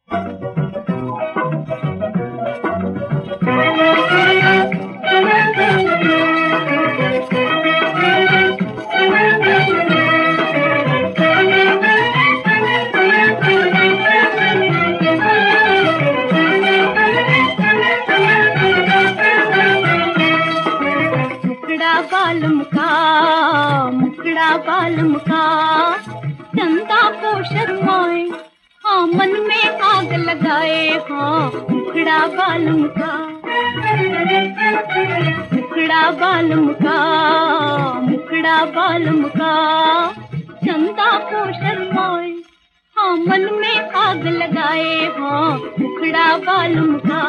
मुखड़ा बालम का चंदा को शर्माए, हाँ मन में आग लगाए, हाँ मुखड़ा बालम का, मुखड़ा बालम का, मुखड़ा बालम का चंदा को शर्माए, हाँ मन में आग लगाए, हाँ मुखड़ा बालम का।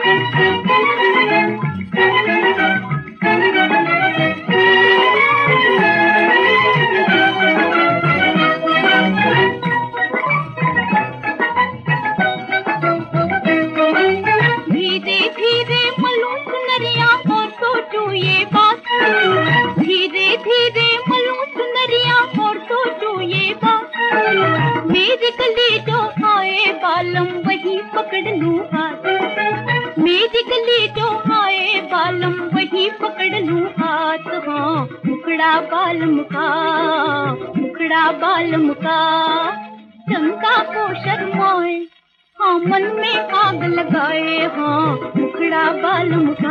धीरे धीरे मलूं सुनरिया और सोचूं ये बात, धीरे धीरे मलूं सुनरिया और सोचूं ये बात, मेरी गली जो आए बालम वही पकड़ लूं हाथ, मेरी गली जो आए बालम वही पकड़ लूं हाथ, हाँ मुखड़ा बालम का, मुखड़ा बालम का चंदा को शर्माए, हाँ मन में आग लगाए, हाँ मुखड़ा बालम का।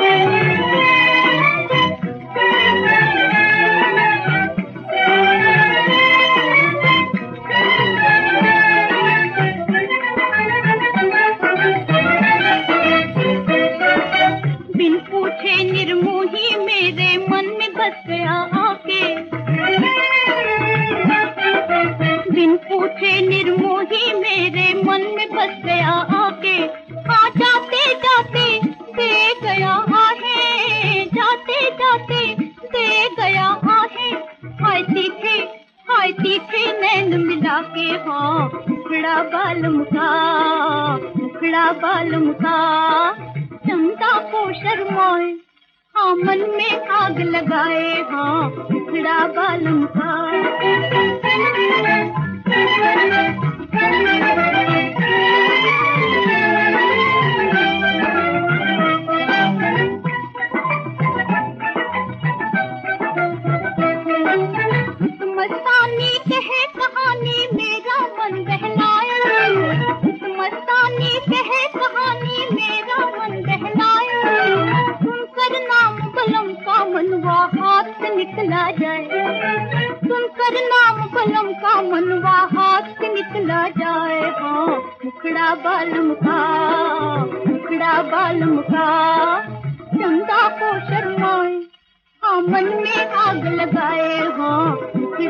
बिन पूछे निर्मोही मेरे मन में बस गया आके, बिन पूछे निर्मोही मेरे मन में बस गया आके, हाँ जाते जाते दे गया आहे, जाते जाते दे गया आहे, हाय तीखे नैन मिला के, हाँ मुखड़ा बालम का, मुखड़ा बालम का चंदा को शर्माए, हाँ मन में आग लगाए, हाँ मुखड़ा बालम का। मस्तानी कहे कहानी मेरा मन बहलाए, मस्तानी कहे कहानी मेरा मन बहलाए, सुनकर नाम बलम का मनवा हाथ से निकला जाए, सुनकर नाम बलम का मनवा हाथ से निकला जाए, हाँ मुखड़ा बालम का, मुखड़ा बालम का चंदा को शर्माए, हाँ मन में आग लगाए, हाँ